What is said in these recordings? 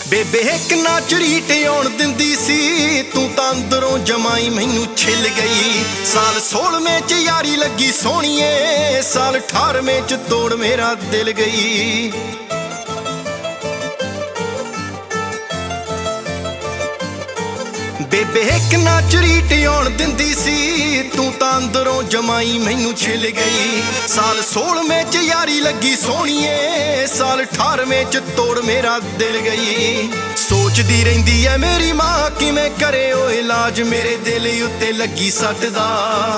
ਬੇਬੇ ਇੱਕ ਨਾ ਝਰੀਟ ਆਉਣ ਦਿੰਦੀ ਸੀ, ਤੂੰ ਤਾਂ ਅੰਦਰੋਂ ਜਮਾਈ ਮੈਨੂੰ ਛਿੱਲ ਗਈ। ਸਾਲ 16ਵੇਂ ਚ ਯਾਰੀ ਲੱਗੀ ਸੋਹਣੀਏ, ਸਾਲ 18ਵੇਂ ਚ ਤੋੜ ਮੇਰਾ ਦਿਲ ਗਈ। ਬੇਬੇ ਇੱਕ ਨਾ ਝਰੀਟ ਆਉਣ ਦਿੰਦੀ ਸੀ, ਤੂੰ ਤਾਂ ਅੰਦਰੋਂ ਜਮਾਈ ਮੈਨੂੰ ਛਿੱਲ ਗਈ। ਸਾਲ 16ਵੇਂ ਚ ਯਾਰੀ ਲੱਗੀ ਸੋਹਣੀਏ, ਸਾਲ 18ਵੇਂ ਚ ਤੋੜ ਮੇਰਾ ਦਿਲ ਗਈ। ਸੋਚਦੀ ਰਹਿੰਦੀ ਐ ਮੇਰੀ ਮਾਂ ਕਿਵੇਂ ਕਰੇ ਉਹ ਇਲਾਜ, ਮੇਰੇ ਦਿਲ ਉੱਤੇ ਲੱਗੀ ਸੱਟ ਦਾ।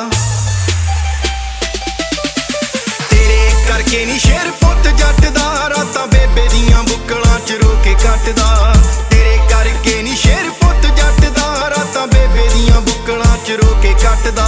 ਤੇਰੇ ਕਰਕੇ ਨੀ ਸ਼ੇਰ ਪੁੱਤ ਜੱਟ ਦਾ, ਰਾਤਾਂ ਬੇਬੇ ਦੀਆਂ ਬੁੱਕਲਾਂ ਚ ਰੋ ਕੇ ਕੱਟਦਾ। ਤੇਰੇ ਕਰਕੇ ਨੀ ਸ਼ੇਰ ਪੁੱਤ ਜੱਟ ਦਾ, ਰਾਤਾਂ ਬੇਬੇ ਦੀਆਂ ਬੁੱਕਲਾਂ ਚ ਰੋ ਕੇ ਕੱਟਦਾ।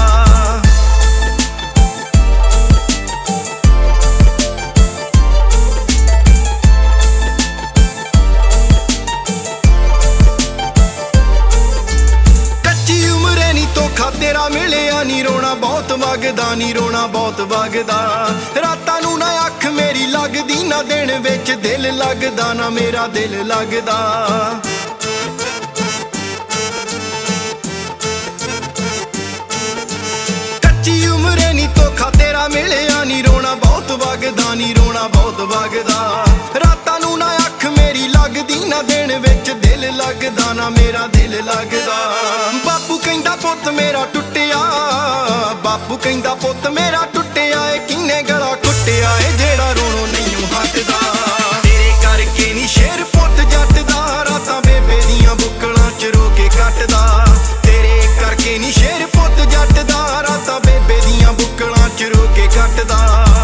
ਤੇਰਾ ਮਿਲਿਆ ਨੀ ਰੋਣਾ ਬਹੁਤ ਵਗਦਾ, ਨੀ ਰੋਣਾ ਬਹੁਤ ਵਗਦਾ। ਰਾਤਾਂ ਨੂੰ ਨਾ ਅੱਖ ਮੇਰੀ ਲੱਗਦੀ, ਨਾ ਦਿਨ ਵਿੱਚ ਦਿਲ ਲੱਗਦਾ, ਨਾ ਮੇਰਾ ਦਿਲ ਲੱਗਦਾ। ਕੱਚੀ ਉਮਰੇ ਨੀ ਧੋਖਾ ਤੇਰਾ ਮਿਲਿਆ, ਨੀ ਰੋਣਾ ਬਹੁਤ ਵਗਦਾ, ਨੀ ਰੋਣਾ ਬਹੁਤ ਵਗਦਾ। ਰਾਤਾਂ ਨੂੰ ਨਾ ਅੱਖ ਮੇਰੀ ਲੱਗਦੀ, ਨਾ ਦਿਨ ਵਿੱਚ ਦਿਲ ਲੱਗਦਾ, ਨਾ ਮੇਰਾ ਦਿਲ ਲੱਗਦਾ। ਬਾਪੂ ਕਹਿੰਦਾ ਪੁੱਤ ਮੇਰਾ ਟੁੱਟਿਆ, ਬਾਪੂ ਕਹਿੰਦਾ ਪੁੱਤ ਮੇਰਾ ਟੁੱਟਿਆ ਏ, ਕਿੰਨੇ ਗਲਾ ਕੁੱਟਿਆ ਏ ਜਿਹੜਾ ਰੋਣੋਂ ਨਹੀਂ ਹਟਦਾ। ਤੇਰੇ ਕਰਕੇ ਨੀ ਸ਼ੇਰ ਪੁੱਤ ਜੱਟ ਦਾ, ਰਾਤਾਂ ਬੇਬੇ ਦੀਆਂ ਬੁੱਕਲਾਂ ਚ ਰੋ ਕੇ ਕੱਟਦਾ। ਤੇਰੇ ਕਰਕੇ ਨੀ ਸ਼ੇਰ ਪੁੱਤ ਜੱਟ ਦਾ, ਰਾਤਾਂ ਬੇਬੇ ਦੀਆਂ ਬੁੱਕਲਾਂ ਚ ਰੋ ਕੇ ਕੱਟਦਾ।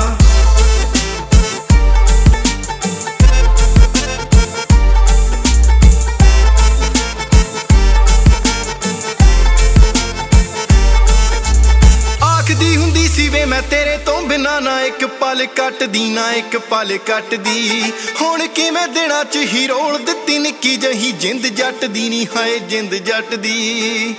ਆਖਦੀ ਹੁੰਦੀ ਸੀ ਵੇ ਮੈਂ ਤੇਰੇ ਤੋਂ ਬਿਨਾਂ ਨਾ ਇੱਕ ਪਲ ਕੱਟਦੀ, ਨਾ ਇੱਕ ਪਲ ਕੱਟਦੀ। ਹੁਣ ਕਿਵੇਂ ਦਿਨਾਂ ਚ ਹੀ ਰੋਲ ਦਿੱਤੀ ਨਿੱਕੀ ਜਿਹੀ ਜਿੰਦ ਜੱਟ ਦੀ, ਨੀ ਹਾਏ ਜਿੰਦ ਜੱਟ ਦੀ।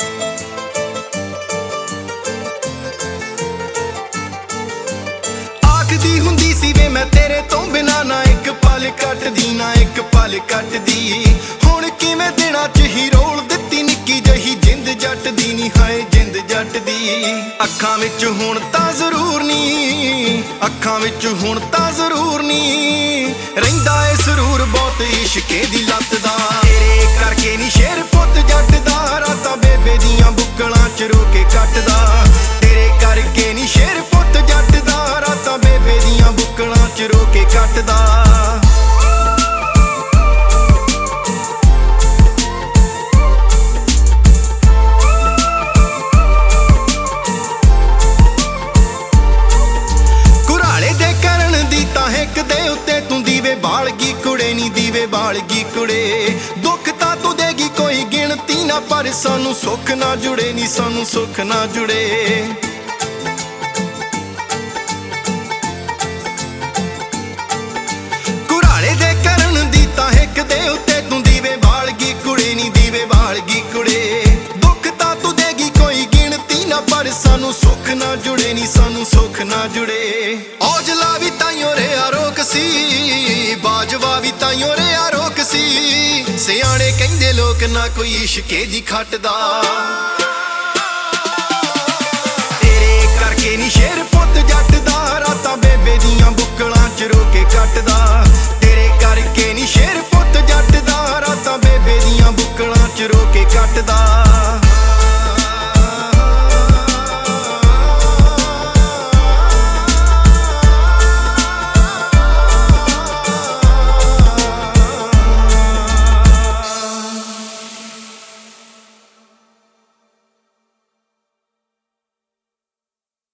ਆਖਦੀ ਹੁੰਦੀ ਸੀ ਵੇ ਮੈਂ ਤੇਰੇ ਤੋਂ ਬਿਨਾਂ ਨਾ ਇੱਕ ਪਲ ਕੱਟਦੀ, ਨਾ ਇੱਕ ਪਲ ਕੱਟਦੀ। ਹੁਣ ਕਿਵੇਂ ਦਿਨਾਂ ਚ ਹੀ ਰੋਲ ਦਿੱਤੀ ਨਿੱਕੀ ਜਿਹੀ ਜਿੰਦ ਜੱਟ ਦੀ, ਨੀ ਹਾਏ ਜਿੰਦ ਜੱਟ ਦੀ। ਅੱਖਾਂ ਵਿੱਚ ਹੁਣ ਤਾਂ ਜ਼ਰੂਰ ਨੀ, ਅੱਖਾਂ ਵਿੱਚ ਹੁਣ ਤਾਂ ਜ਼ਰੂਰ ਨੀ, ਰਹਿੰਦਾ ਏ ਸਰੂਰ ਬਹੁਤ ਇਸ਼ਕੇ ਦੀ ਲੱਤ ਦਾ। ਤੇਰੇ ਕਰਕੇ ਨੀ ਸ਼ੇਰ ਪੁੱਤ ਜੱਟ ਦਾ, ਰਾਤਾਂ ਬੇਬੇ ਦੀਆਂ ਬੁੱਕਲਾਂ ਚ ਰੋ ਕੇ ਕੱਟਦਾ। ਤੇਰੇ ਕਰਕੇ ਨੀ ਸ਼ੇਰ ਪੁੱਤ ਜੱਟ ਦਾ, ਰਾਤਾਂ ਬੇਬੇ ਦੀਆਂ ਬੁੱਕਲਾਂ ਚ ਰੋ ਕੇ ਕੱਟਦਾ। ਦੇ ਉੱਤੇ ਤੂੰ ਦੀਵੇ ਬਾਲ ਗਈ ਕੁੜੇ, ਨੀ ਦੀਵੇ ਬਾਲ ਗਈ ਕੁੜੇ। ਦੁੱਖ ਤਾਂ ਤੂੰ ਦੇਗੀ ਕੋਈ ਗਿਣਤੀ ਨਾ, ਪਰ ਸਾਨੂੰ ਸੁੱਖ ਨਾ ਜੁੜੇ, ਨੀ ਸਾਨੂੰ ਸੁੱਖ ਨਾ ਜੁੜੇ। ਕੁਰਾਲੇ ਦੇ ਕਰਨ ਦੀ ਤਾਂ ਇੱਕ ਦੇ ਉੱਤੇ ਤੂੰ ਦੀਵੇ ਬਾਲ ਗਈ ਕੁੜੇ, ਨੀ ਦੀਵੇ ਬਾਲ ਗਈ ਕੁੜੇ। ਦੁੱਖ ਤਾਂ ਤੂੰ ਦੇਗੀ ਕੋਈ ਗਿਣਤੀ ਨਾ, ਪਰ ਸਾਨੂੰ ਸੁੱਖ ਨਾ ਜੁੜੇ, ਨੀ ਸਾਨੂੰ ਸੁੱਖ ਨਾ ਜੁੜੇ। ਔਜਲਾ ਵੀ ਤਾਈਓ ਰਿਆ ਰੋਕ ਸੀ, ਬਾਜਵਾ ਵੀ ਤਾਈਓ ਰਿਆ ਰੋਕ ਸੀ। ਸਿਆਣੇ ਕਹਿੰਦੇ ਲੋਕ ਨਾ ਕੋਈ ਇਸ਼ਕੇ ਦੀ ਖੱਟਦਾ। ਤੇਰੇ ਕਰਕੇ ਨੀ ਸ਼ੇਰ ਪੁੱਤ ਜੱਟ